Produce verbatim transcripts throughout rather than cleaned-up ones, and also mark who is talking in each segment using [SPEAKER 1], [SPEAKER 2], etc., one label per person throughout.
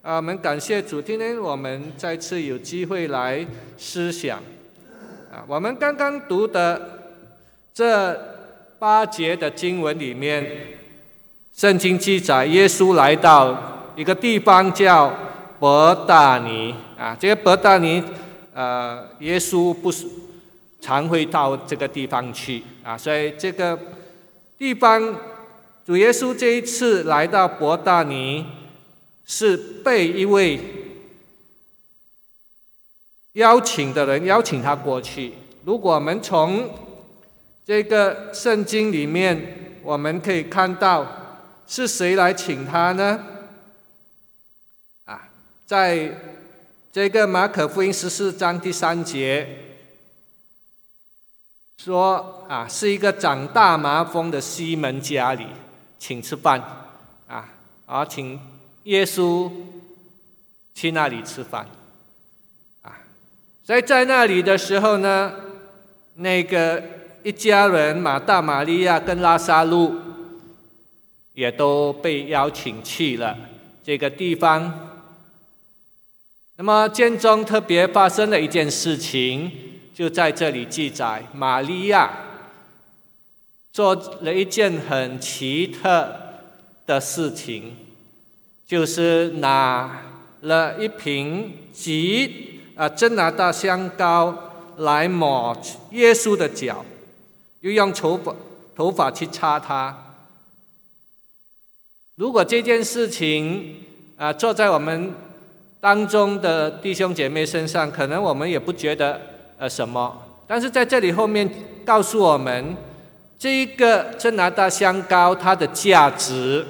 [SPEAKER 1] 啊，我们感谢主，今天我们再次有机会来思想。啊，我们刚刚读的这八节的经文里面，圣经记载耶稣来到一个地方叫伯大尼。啊，这个伯大尼，呃，耶稣不是常会到这个地方去啊，所以这个地方，主耶稣这一次来到伯大尼，是被一位邀请的人邀请他过去。如果我们从这个圣经里面，我们可以看到是谁来请他呢？啊，在这个马可福音十四章第三节说，啊，是一个长大麻风的西门家里请吃饭，啊，啊，请耶稣去那里吃饭，啊，所以在那里的时候呢，那个一家人马大、玛利亚跟拉撒路也都被邀请去了这个地方。那么经中特别发生了一件事情，就在这里记载，玛利亚做了一件很奇特的事情，就是拿了一瓶极啊真拿大香膏来抹耶稣的脚，又用头发头发去擦他。如果这件事情啊做在我们当中的弟兄姐妹身上，可能我们也不觉得呃什么，但是在这里后面告诉我们，这一个真拿大香膏它的价值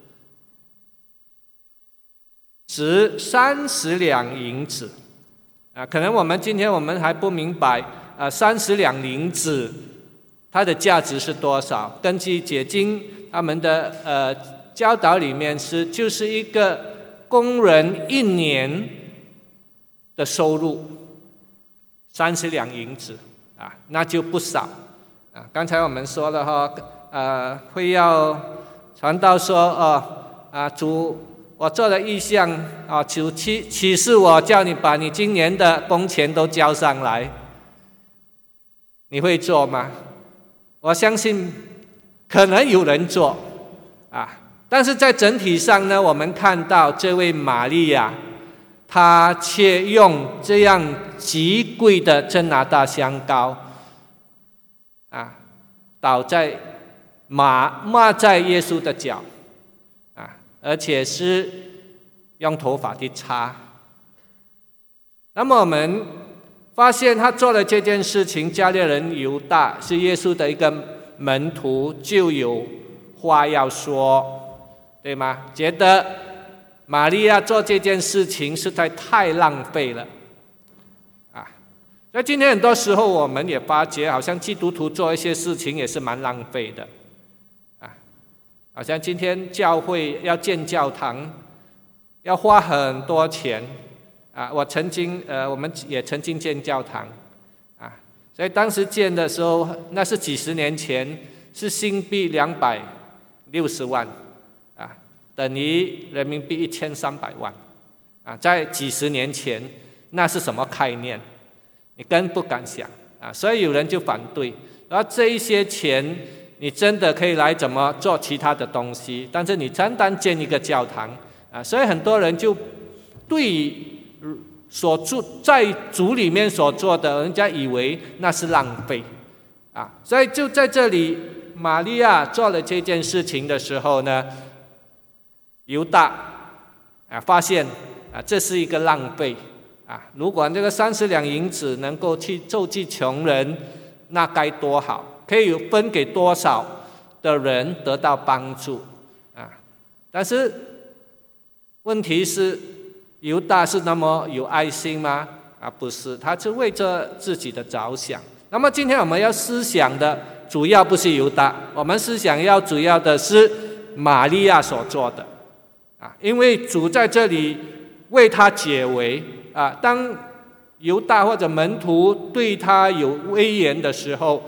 [SPEAKER 1] 值三十两银子啊，可能我们今天我们还不明白啊，三十两银子它的价值是多少？根据解经他们的呃教导里面是就是一个工人一年的收入，三十两银子啊，那就不少啊。刚才我们说了哈，呃，会要传道说哦啊，主，我做了意向啊，主启启示我，叫你把你今年的工钱都交上来，你会做吗？我相信可能有人做啊。但是在整体上呢，我们看到这位玛利亚，她却用这样极贵的真拿大香膏，啊，倒在抹抹在耶稣的脚，啊，而且是用头发去擦。那么我们发现他做了这件事情，加略人犹大是耶稣的一个门徒，就有话要说。对吗？觉得玛利亚做这件事情实在太浪费了啊！所以今天很多时候我们也发觉，好像基督徒做一些事情也是蛮浪费的啊！好像今天教会要建教堂，要花很多钱啊！我曾经呃，我们也曾经建教堂啊，所以当时建的时候，那是几十年前，是新币两百六十万。等于人民币一千三百万，啊，在几十年前，那是什么概念？你根本不敢想啊！所以有人就反对，然后这一些钱，你真的可以来怎么做其他的东西？但是你单单建一个教堂啊，所以很多人就对所做在主里面所做的，人家以为那是浪费啊，所以就在这里，玛利亚做了这件事情的时候呢，犹大啊发现啊这是一个浪费啊！如果这个三十两银子能够去救济穷人，那该多好，可以分给多少的人得到帮助啊！但是问题是，犹大是那么有爱心吗？啊，不是，他是为着自己的着想。那么今天我们要思想的主要不是犹大，我们思想要主要的是玛利亚所做的。啊，因为主在这里为他解围啊，当犹大或者门徒对他有威严的时候，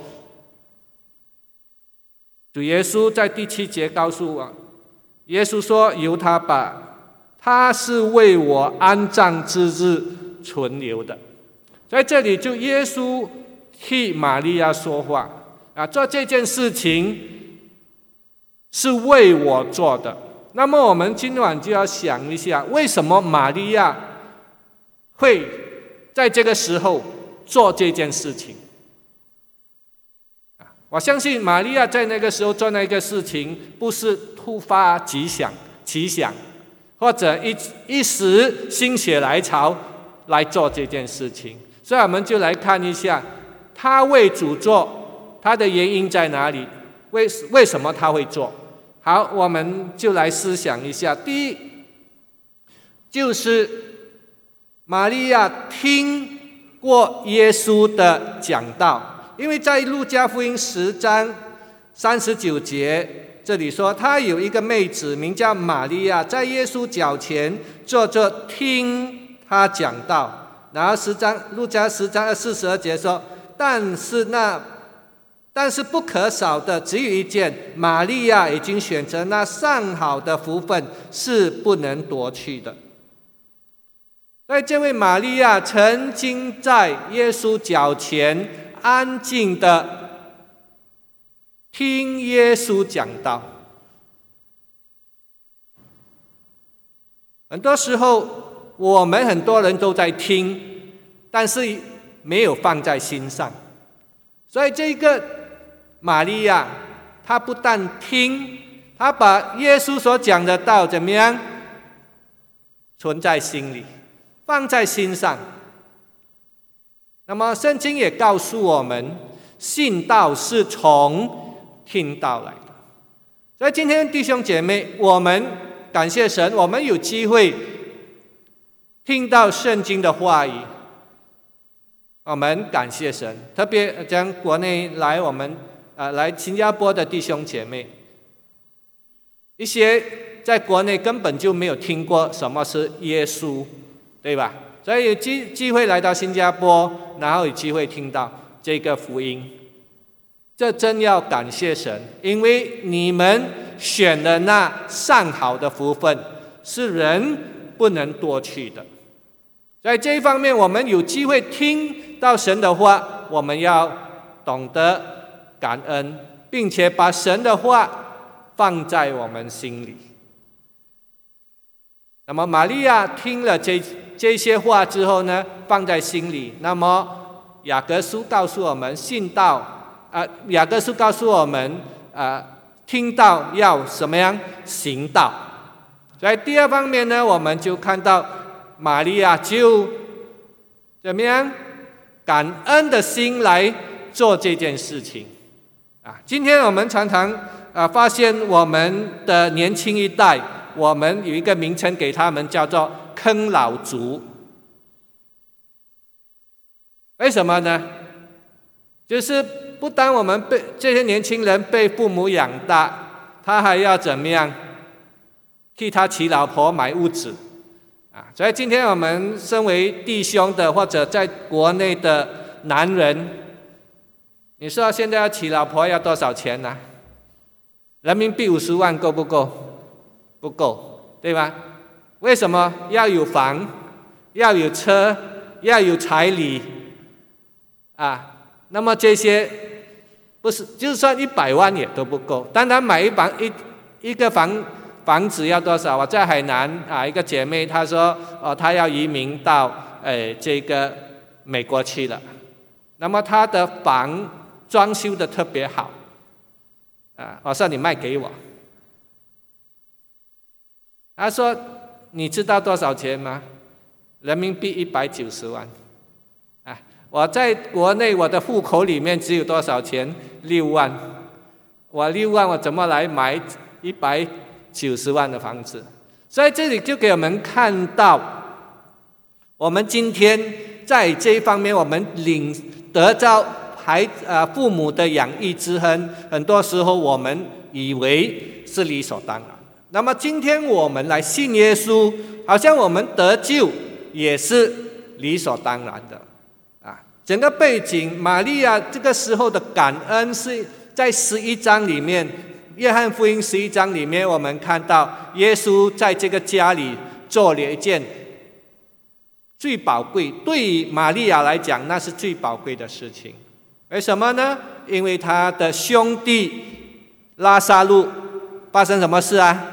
[SPEAKER 1] 主耶稣在第七节告诉我，耶稣说由他把他是为我安葬之日存留的。在这里就耶稣替玛利亚说话啊，做这件事情是为我做的。那么我们今晚就要想一下，为什么玛利亚会在这个时候做这件事情？我相信玛利亚在那个时候做那个事情，不是突发奇想、奇想，或者一一时心血来潮来做这件事情。所以我们就来看一下，他为主做，他的原因在哪里？为为什么他会做？好，我们就来思想一下。第一，就是玛利亚听过耶稣的讲道。因为在路加福音十章三十九节，这里说他有一个妹子名叫玛利亚，在耶稣脚前坐着听他讲道。然后十章路加十章四十二节说，但是那但是不可少的只有一件，玛利亚已经选择那上好的福分，是不能夺去的。所以这位玛利亚曾经在耶稣脚前安静的听耶稣讲道。很多时候我们很多人都在听，但是没有放在心上。所以这个玛利亚她不但听，她把耶稣所讲的道怎么样存在心里，放在心上。那么圣经也告诉我们，信道是从听道来的。所以今天弟兄姐妹，我们感谢神，我们有机会听到圣经的话语，我们感谢神。特别将国内来我们呃来新加坡的弟兄姐妹，一些在国内根本就没有听过什么是耶稣，对吧？所以有机机会来到新加坡，然后有机会听到这个福音，这真要感谢神，因为你们选了那上好的福分，是人不能夺去的。在这一方面，我们有机会听到神的话，我们要懂得感恩，并且把神的话放在我们心里。那么玛利亚听了这这些话之后呢，放在心里。那么雅各书告诉我们，信道啊，雅各书告诉我们啊，听道要什么样行道。在第二方面呢，我们就看到玛利亚就怎么样感恩的心来做这件事情啊。今天我们常常啊发现我们的年轻一代，我们有一个名称给他们，叫做坑老族。为什么呢？就是不单我们被这些年轻人被父母养大，他还要怎么样替他娶老婆买屋子啊。所以今天我们身为弟兄的，或者在国内的男人，你说现在要娶老婆要多少钱呢、啊？人民币五十万够不够？不够，对吧？为什么？要有房，要有车，要有彩礼啊。那么这些不是，就算一百万也都不够。当然买一房一一个房房子要多少？我在海南啊，一个姐妹她说，哦，她要移民到呃这个美国去了。那么她的房装修的特别好啊，我说你卖给我。她说你知道多少钱吗？人民币一百九十万。啊，我在国内我的户口里面只有多少钱？六万。我六万我怎么来买一百九十万的房子？所以这里就给我们看到，我们今天在这一方面，我们领得到孩呃父母的养育之恩，很多时候我们以为是理所当然。那么今天我们来信耶稣，好像我们得救也是理所当然的啊。整个背景，玛利亚这个时候的感恩是在十一章里面，约翰福音十一章里面，我们看到耶稣在这个家里做了一件最宝贵，对于玛利亚来讲，那是最宝贵的事情。为什么呢？因为他的兄弟拉撒路发生什么事啊？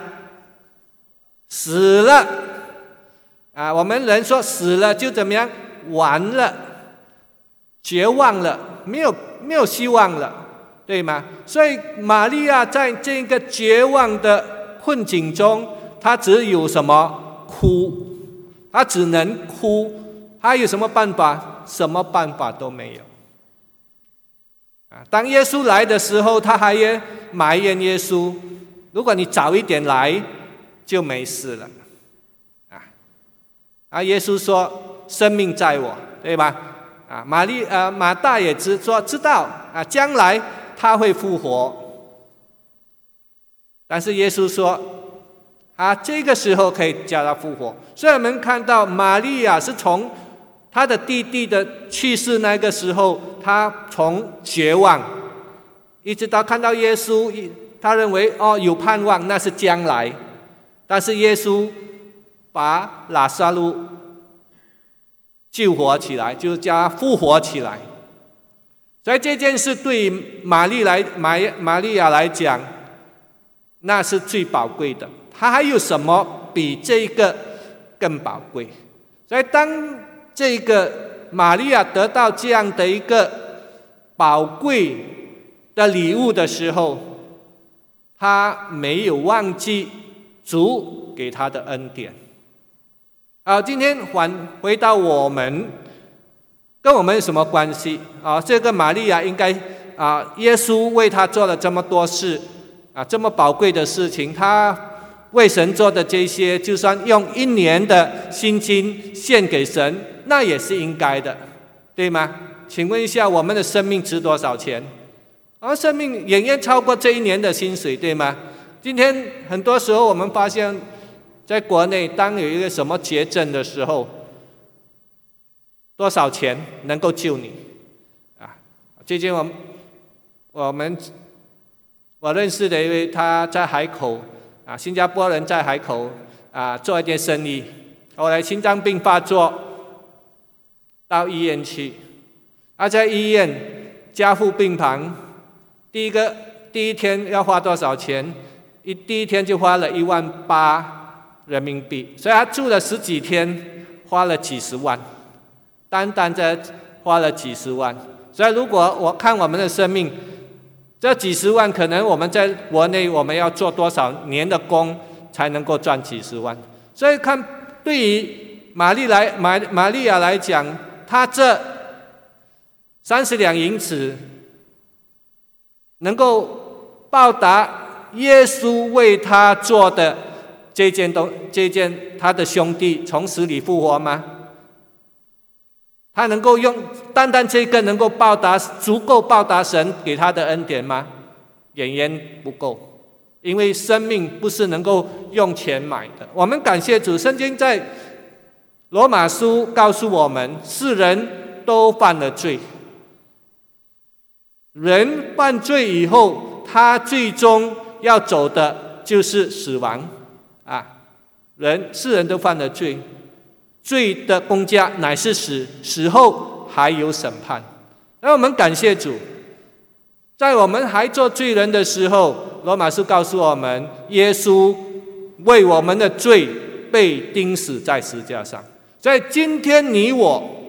[SPEAKER 1] 死了啊！我们人说死了就怎么样？完了，绝望了，没有没有希望了，对吗？所以玛利亚在这个绝望的困境中，她只有什么？哭，她只能哭，她有什么办法？什么办法都没有。当耶稣来的时候，他还埋怨耶稣，如果你早一点来就没事了啊！啊，耶稣说生命在我，对吧？啊，玛丽呃马大也知说知道啊，将来他会复活。但是耶稣说啊，这个时候可以叫他复活。所以我们看到玛利亚是从他的弟弟的去世那个时候，他从绝望一直到看到耶稣，他认为哦有盼望，那是将来。但是耶稣把拉撒路救活起来，就叫他复活起来。所以这件事对于玛丽来玛玛利亚来讲，那是最宝贵的。他还有什么比这个更宝贵？所以当这个玛利亚得到这样的一个宝贵的礼物的时候，他没有忘记主给他的恩典。好，今天还回到我们，跟我们有什么关系啊？这个玛利亚应该啊，耶稣为他做了这么多事啊，这么宝贵的事情，他为神做的这些，就算用一年的薪金献给神，那也是应该的，对吗？请问一下，我们的生命值多少钱？而生命远远超过这一年的薪水，对吗？今天很多时候我们发现，在国内当有一个什么绝症的时候，多少钱能够救你啊？最近我们我们我认识的一位，他在海口啊，新加坡人在海口啊做一点生意，后来心脏病发作，到医院去，他在医院加护病房，第一个第一天要花多少钱？一第一天就花了一万八人民币，所以他住了十几天，花了几十万，单单这花了几十万。所以如果我看我们的生命，这几十万可能我们在国内我们要做多少年的工才能够赚几十万？所以看对于玛丽来玛玛利亚来讲，她这三十两银子能够报答耶稣为他做的这件东这件他的兄弟从死里复活吗？他能够用单单这个能够报答足够报答神给他的恩典吗？远远不够，因为生命不是能够用钱买的。我们感谢主，圣经在罗马书告诉我们，世人都犯了罪，人犯罪以后，他最终要走的就是死亡啊！人世人都犯了罪，罪的工价乃是死，死后还有审判。那我们感谢主，在我们还做罪人的时候，罗马书告诉我们，耶稣为我们的罪被钉死在十字架上。所以今天你我，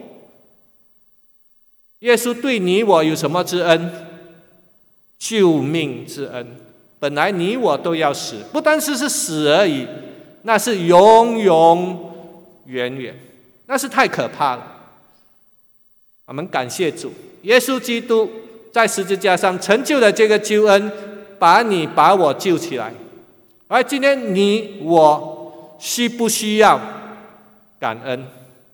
[SPEAKER 1] 耶稣对你我有什么之恩？救命之恩。本来你我都要死，不单是是死而已，那是永永远远，那是太可怕了。我们感谢主，耶稣基督在十字架上成就了这个救恩，把你把我救起来。而今天你我需不需要感恩？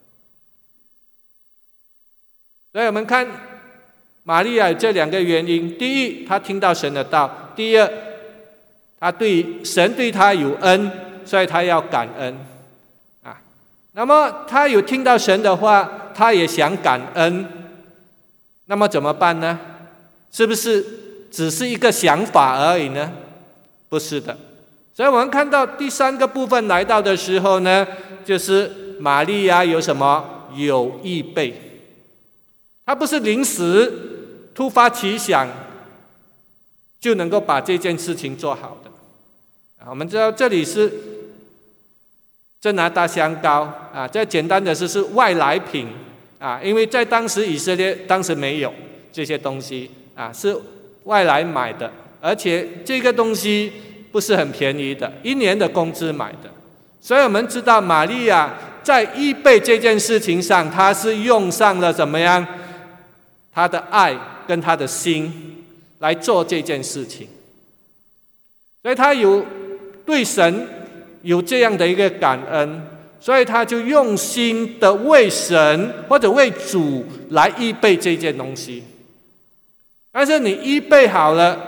[SPEAKER 1] 所以我们看玛利亚有这两个原因：第一，她听到神的道；第二，她对神对她有恩，所以她要感恩啊。那么她有听到神的话，她也想感恩，那么怎么办呢？是不是只是一个想法而已呢？不是的， 所以我们看到第三个部分来到的时候呢，就是玛利亚有什么？有预备。她不是临时突发奇想就能够把这件事情做好的。我们知道这里是真拿大香膏啊，这简单的是是外来品啊，因为在当时以色列当时没有这些东西啊，是外来买的，而且这个东西不是很便宜的，一年的工资买的。所以我们知道玛利亚在预备这件事情上，她是用上了怎么样？她的爱跟她的心来做这件事情。所以她有对神有这样的一个感恩，所以她就用心的为神或者为主来预备这件东西。但是你预备好了，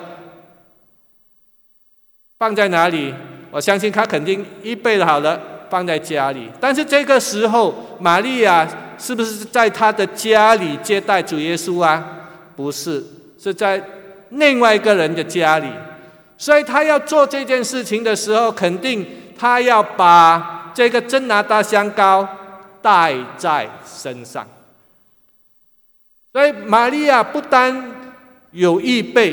[SPEAKER 1] 放在哪里？我相信他肯定预备好了，放在家里。但是这个时候，玛利亚是不是在他的家里接待主耶稣啊？不是，是在另外一个人的家里。所以他要做这件事情的时候，肯定他要把这个真拿大香膏带在身上。所以玛利亚不单有预备，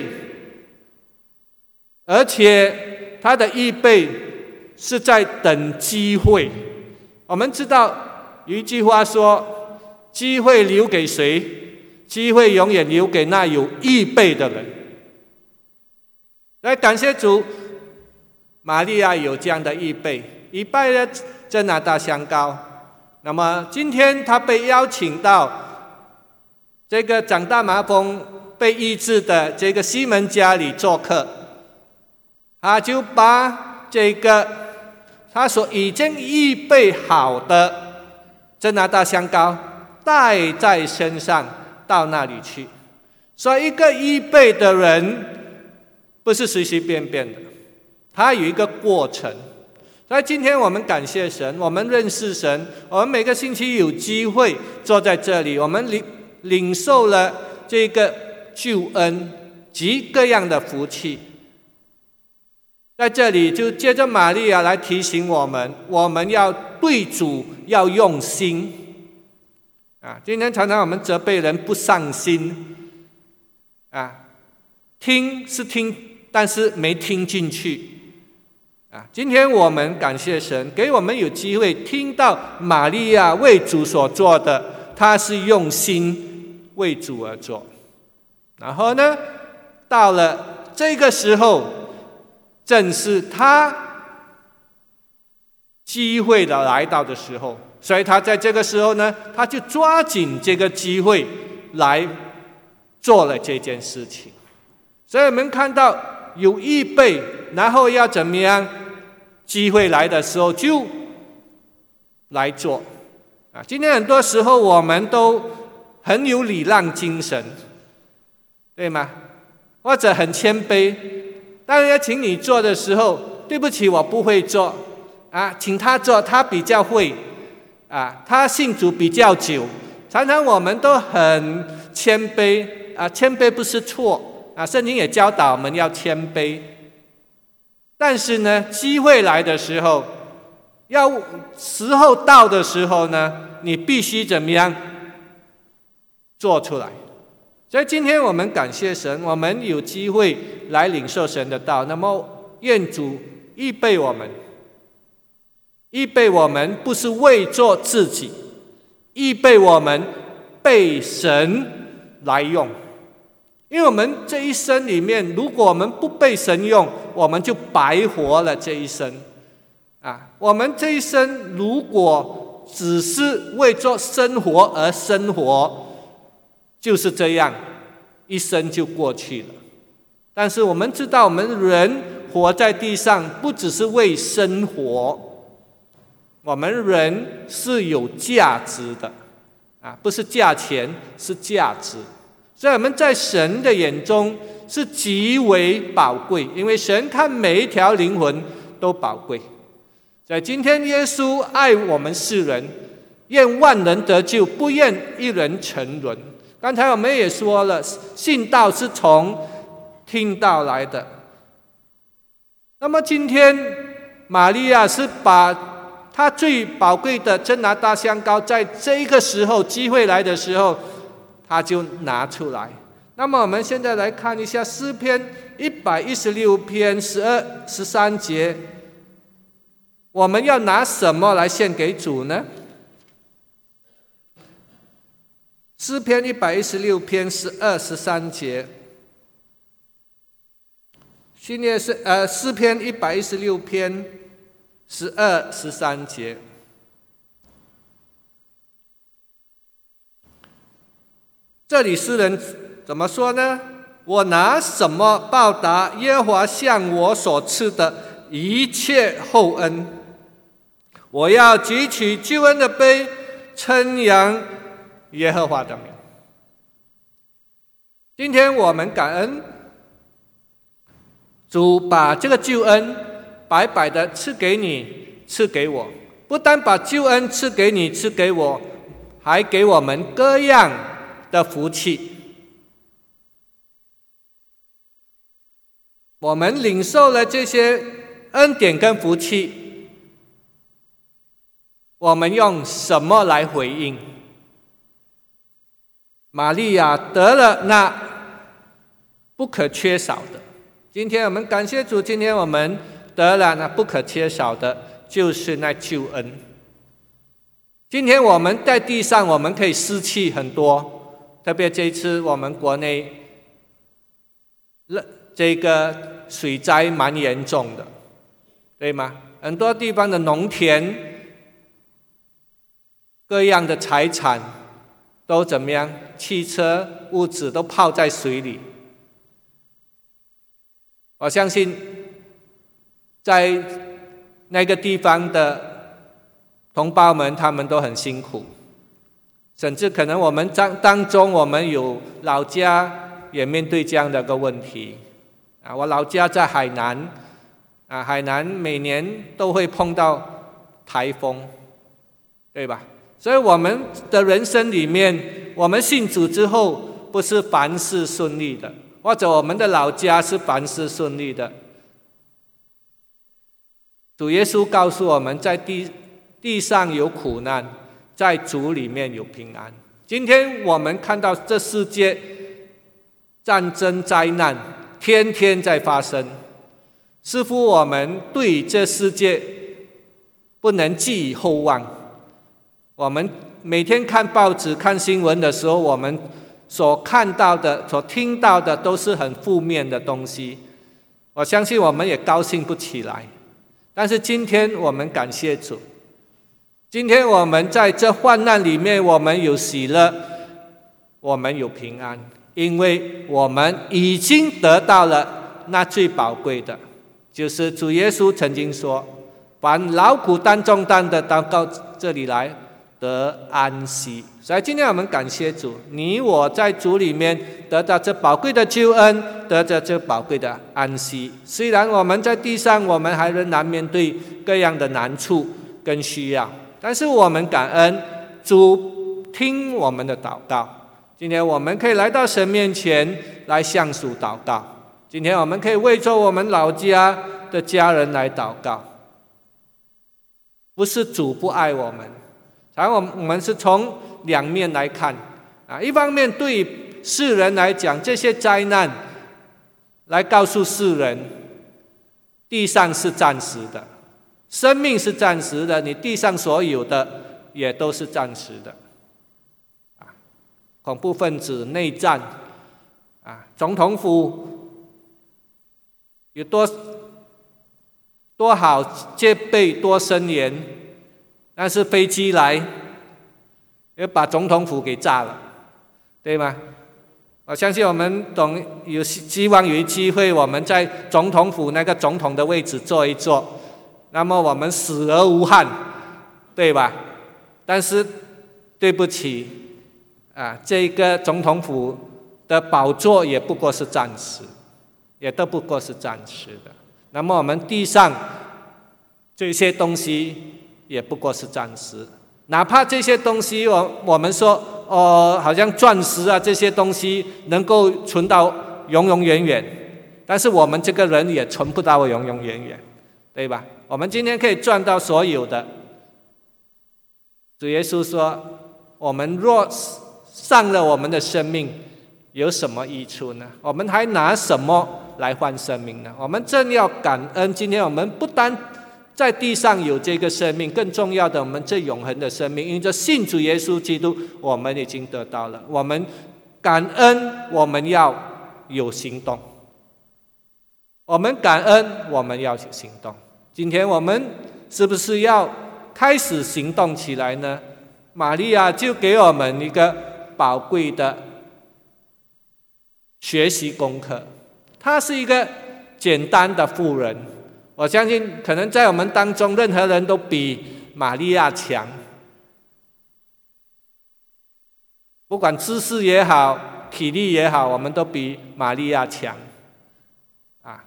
[SPEAKER 1] 而且他的预备是在等机会。我们知道有一句话说，机会留给谁？机会永远留给那有预备的人。来，感谢主，玛利亚有这样的预备，预备了真拿大香膏。那么今天他被邀请到这个长大麻风被医治的这个西门家里做客，他就把这个他所已经预备好的真拿大香膏带在身上到那里去。所以一个预备的人不是随随便便的，他有一个过程。所以今天我们感谢神，我们认识神，我们每个星期有机会坐在这里，我们领领受了这个救恩及各样的福气。在这里就接着玛利亚来提醒我们，我们要对主要用心啊！今天常常我们责备人不上心啊，听是听，但是没听进去啊！今天我们感谢神，给我们有机会听到玛利亚为主所做的，她是用心为主而做。然后呢，到了这个时候，正是他机会的来到的时候，所以他在这个时候呢，他就抓紧这个机会来做了这件事情。所以我们看到有预备，然后要怎么样？机会来的时候就来做啊！今天很多时候我们都很有礼让精神，对吗？或者很谦卑。当人家请你做的时候，对不起，我不会做啊，请他做，他比较会啊，他信主比较久。常常我们都很谦卑啊，谦卑不是错啊，圣经也教导我们要谦卑。但是呢，机会来的时候，要时候到的时候呢，你必须怎么样做出来？所以今天我们感谢神，我们有机会来领受神的道。那么愿主预备我们，预备我们不是为做自己，预备我们被神来用。因为我们这一生里面，如果我们不被神用，我们就白活了这一生啊！我们这一生如果只是为做生活而生活，就是这样，一生就过去了。但是我们知道，我们人活在地上，不只是为生活，我们人是有价值的啊，不是价钱，是价值。所以我们在神的眼中是极为宝贵，因为神看每一条灵魂都宝贵。所以今天耶稣爱我们世人，愿万人得救，不愿一人沉沦。刚才我们也说了，信道是从听道来的。那么今天玛利亚是把她最宝贵的真拿大香膏，在这个时候机会来的时候，她就拿出来。那么我们现在来看一下诗篇一百一十六篇十二、十三节，我们要拿什么来献给主呢？诗篇一百一十六篇十二、十三节，新约是呃诗篇一百一十六篇十二、十三节。这里诗人怎么说呢？我拿什么报答耶和华向我所赐的一切厚恩？我要举起救恩的杯，称扬耶和华的名。今天我们感恩主把这个救恩白白的赐给你，赐给我。不但把救恩赐给你，赐给我，还给我们各样的福气。我们领受了这些恩典跟福气，我们用什么来回应？玛利亚得了那不可缺少的。今天我们感谢主，今天我们得了那不可缺少的，就是那救恩。今天我们在地上，我们可以失去很多，特别这一次我们国内这个水灾蛮严重的，对吗？很多地方的农田，各样的财产都怎么样？汽车、屋子都泡在水里。我相信，在那个地方的同胞们，他们都很辛苦，甚至可能我们当当中，我们有老家也面对这样的个问题。啊，我老家在海南，啊，海南每年都会碰到台风，对吧？所以我们的人生里面，我们信主之后，不是凡事顺利的，或者我们的老家是凡事顺利的。主耶稣告诉我们，在地地上有苦难，在主里面有平安。今天我们看到这世界战争灾难天天在发生，似乎我们对这世界不能寄予厚望。我们每天看报纸、看新闻的时候，我们所看到的、所听到的都是很负面的东西。我相信我们也高兴不起来。但是今天我们感谢主，今天我们在这患难里面，我们有喜乐，我们有平安，因为我们已经得到了那最宝贵的，就是主耶稣曾经说：“凡劳苦担重担的，都到这里来，得安息。”所以今天我们感谢主，你我在主里面得到这宝贵的救恩，得到这宝贵的安息。虽然我们在地上，我们还仍然面对各样的难处跟需要，但是我们感恩主听我们的祷告。今天我们可以来到神面前来向主祷告。今天我们可以为着我们老家的家人来祷告。不是主不爱我们，然后我们是从两面来看啊。一方面对世人来讲，这些灾难来告诉世人，地上是暂时的，生命是暂时的，你地上所有的也都是暂时的。恐怖分子内战啊，总统府有多多好戒备，多森严，但是飞机来要把总统府给炸了，对吗？我相信我们懂，有希望有机会我们在总统府那个总统的位置坐一坐，那么我们死而无憾，对吧？但是对不起啊，这个总统府的宝座也不过是暂时，也都不过是暂时的。那么我们地上这些东西也不过是暂时，哪怕这些东西我我们说哦，好像钻石啊这些东西能够存到永永远远，但是我们这个人也存不到永永远远，对吧？ 我们今天可以赚到所有的。主耶稣说，我们若丧了我们的生命，有什么益处呢？我们还拿什么来换生命呢？我们正要感恩，今天我们不单在地上有这个生命，更重要的，我们这永恒的生命，因着信主耶稣基督，我们已经得到了。我们感恩，我们要有行动。我们感恩，我们要有行动。今天我们是不是要开始行动起来呢？玛利亚就给我们一个宝贵的学习功课。她是一个简单的妇人，我相信可能在我们当中任何人都比玛利亚强，不管知识也好，体力也好，我们都比玛利亚强啊。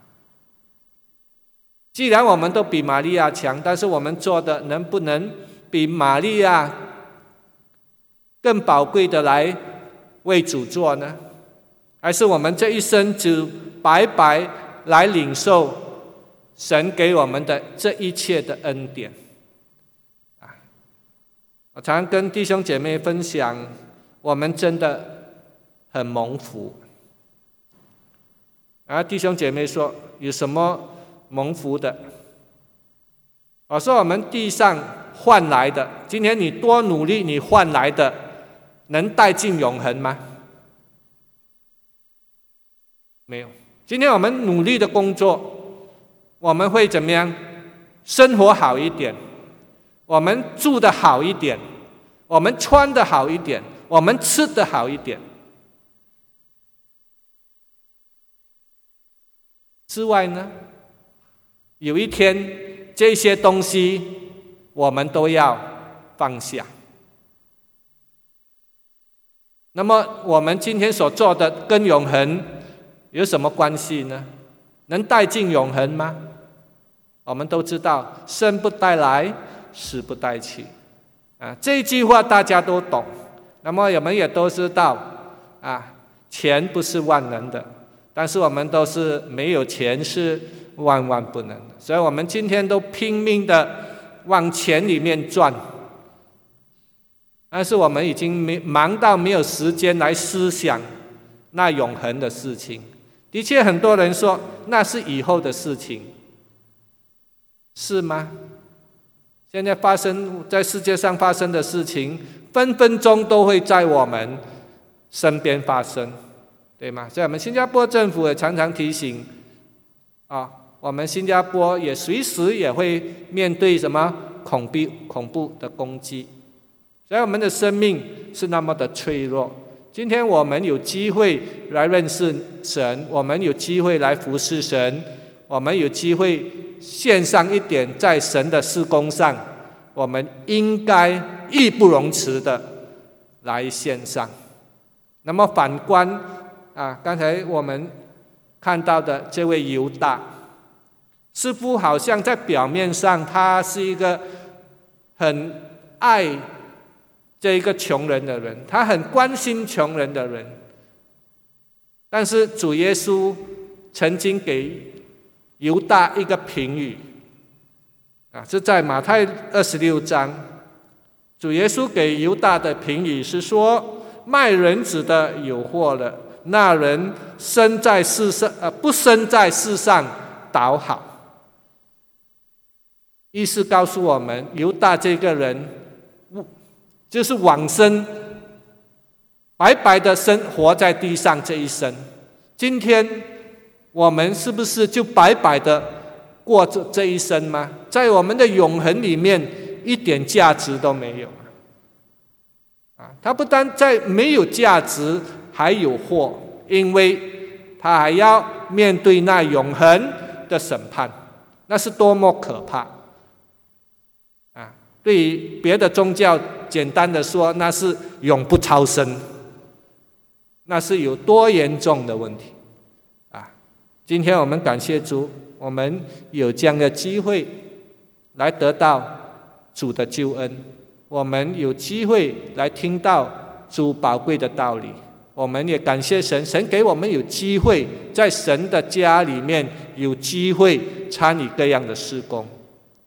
[SPEAKER 1] 既然我们都比玛利亚强，但是我们做的能不能比玛利亚更宝贵的来为主做呢？还是我们这一生只白白来领受神给我们的这一切的恩典？我常跟弟兄姐妹分享，我们真的很蒙福。啊，弟兄姐妹说有什么蒙福的？我说我们地上换来的，今天你多努力，你换来的能带进永恒吗？没有。今天我们努力的工作，我们会怎么样？生活好一点，我们住的好一点，我们穿的好一点，我们吃的好一点。之外呢，有一天这些东西我们都要放下。那么我们今天所做的跟永恒有什么关系呢？能带进永恒吗？我们都知道，生不带来，死不带去啊，这一句话大家都懂。那么我们也都知道啊，钱不是万能的，但是我们都是没有钱是万万不能的，所以我们今天都拼命的往钱里面赚，但是我们已经没忙到没有时间来思想那永恒的事情。的确，很多人说那是以后的事情，是吗？现在发生在世界上发生的事情，分分钟都会在我们身边发生，对吗？所以我们新加坡政府也常常提醒啊，我们新加坡也随时也会面对什么恐怖恐怖的攻击，所以我们的生命是那么的脆弱。今天我们有机会来认识神，我们有机会来服侍神，我们有机会献上一点在神的事工上，我们应该义不容辞的来献上。那么反观啊，刚才我们看到的这位犹大，似乎好像在表面上他是一个很爱这一个穷人的人，他很关心穷人的人，但是主耶稣曾经给犹大一个评语啊，是在马太二十六章，主耶稣给犹大的评语是说，卖人子的有祸了，那人生在世上，呃，不生在世上倒好。意思告诉我们，犹大这个人就是往生，白白的生活在地上这一生。今天我们是不是就白白的过着这一生吗？在我们的永恒里面一点价值都没有啊！他不但在没有价值，还有祸，因为他还要面对那永恒的审判，那是多么可怕啊！对于别的宗教，简单的说，那是永不超生，那是有多严重的问题啊！今天我们感谢主，我们有这样的机会来得到主的救恩，我们有机会来听到主宝贵的道理，我们也感谢神，神给我们有机会在神的家里面有机会参与各样的事工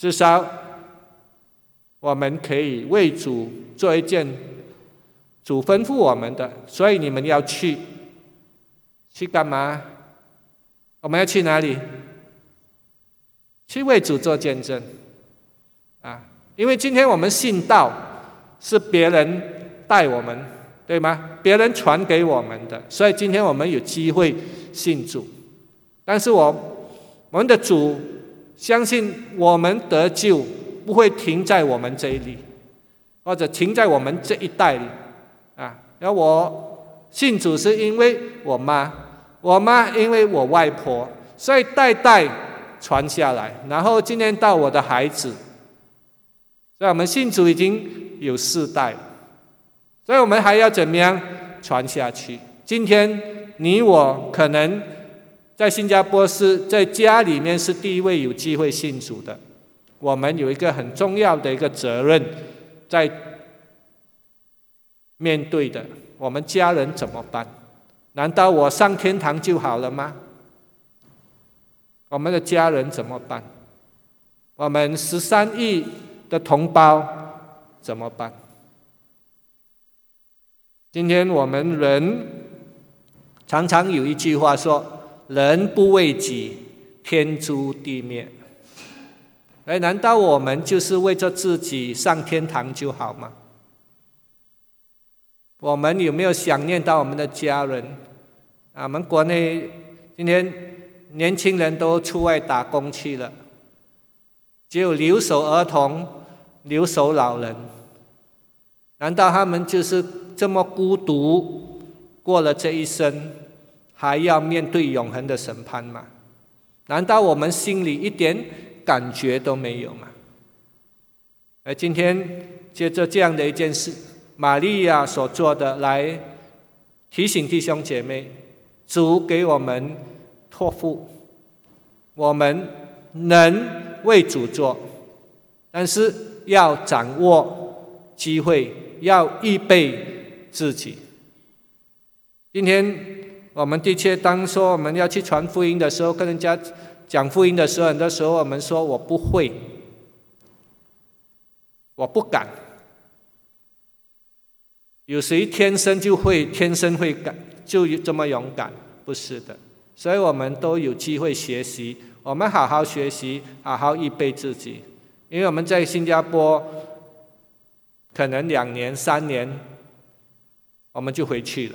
[SPEAKER 1] 至少我们可以为主做一件主吩咐我们的，所以你们要去，去干嘛？我们要去哪里？去为主做见证啊！因为今天我们信道是别人带我们，对吗？别人传给我们的，所以今天我们有机会信主。但是我我们的主相信我们得救不会停在我们这里，或者停在我们这一代里啊。然后我信主是因为我妈，我妈因为我外婆，所以代代传下来，然后今天到我的孩子，所以我们信主已经有四代了，所以我们还要怎么样传下去？今天你我可能在新加坡是在家里面是第一位有机会信主的，我们有一个很重要的一个责任在面对的。我们家人怎么办？难道我上天堂就好了吗？我们的家人怎么办？我们十三亿的同胞怎么办？今天我们人常常有一句话说，人不为己，天诛地灭。哎，难道我们就是为着自己上天堂就好吗？我们有没有想念到我们的家人？啊，我们国内今天年轻人都出外打工去了，只有留守儿童、留守老人。难道他们就是这么孤独过了这一生，还要面对永恒的审判吗？难道我们心里一点感觉都没有吗？而今天借着这样的一件事，玛利亚所做的，来提醒弟兄姐妹，主给我们托付，我们能为主做，但是要掌握机会，要预备自己。今天我们的确当说我们要去传福音的时候，跟人家讲福音的时候，很多时候我们说我不会，我不敢。有谁天生就会，天生会敢，就这么勇敢？不是的。所以我们都有机会学习，我们好好学习，好好预备自己。因为我们在新加坡可能两年三年我们就回去了，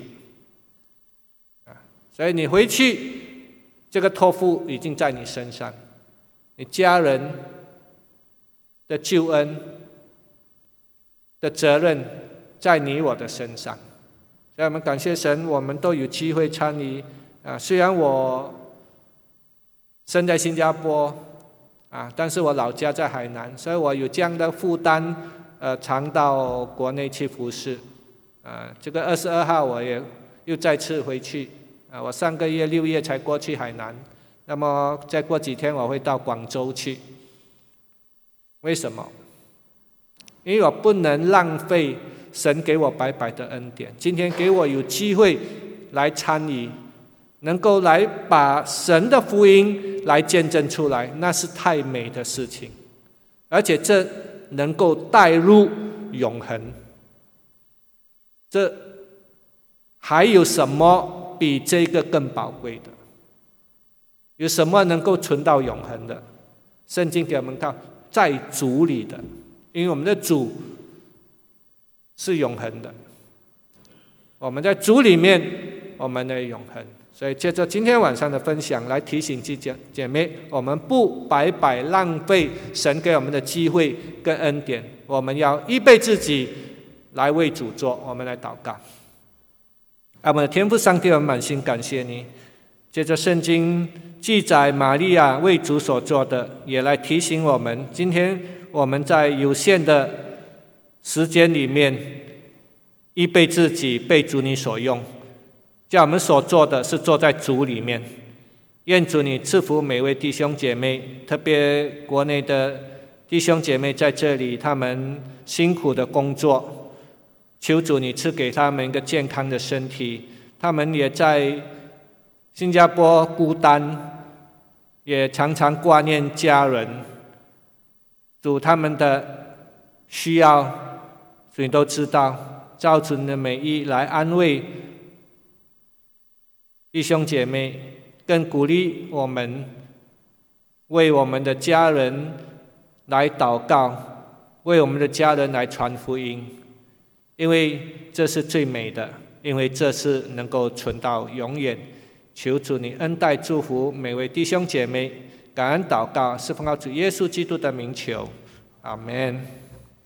[SPEAKER 1] 所以你回去，这个托付已经在你身上，你家人的救恩的责任在你我的身上。所以我们感谢神，我们都有机会参与啊。虽然我生在新加坡啊，但是我老家在海南，所以我有这样的负担，呃，常到国内去服侍。啊，这个二十二号我也又再次回去。啊，我上个月六月才过去海南，那么再过几天我会到广州去。为什么？因为我不能浪费神给我白白的恩典。今天给我有机会来参与，能够来把神的福音来见证出来，那是太美的事情，而且这能够带入永恒。这还有什么比这个更宝贵的？有什么能够存到永恒的？圣经给我们看，在主里的，因为我们的主是永恒的，我们在主里面，我们的永恒。所以借着今天晚上的分享，来提醒弟兄姐妹，我们不白白浪费神给我们的机会跟恩典，我们要预备自己来为主做。我们来祷告。我们的天父上帝，我们满心感谢你，借着圣经记载玛利亚为主所做的，也来提醒我们，今天我们在有限的时间里面预备自己被主你所用，叫我们所做的是做在主里面。愿主你赐福每位弟兄姐妹，特别国内的弟兄姐妹在这里，他们辛苦的工作，求主你赐给他们一个健康的身体。他们也在新加坡孤单，也常常挂念家人。 主他们的需要，主你都知道，照着你的美意来安慰弟兄姐妹，更鼓励我们为我们的家人来祷告，为我们的家人来传福音，因为这是最美的，因为这是能够存到永远。求主你恩待祝福每位弟兄姐妹，感恩祷告是奉靠主耶稣基督的名求，阿们。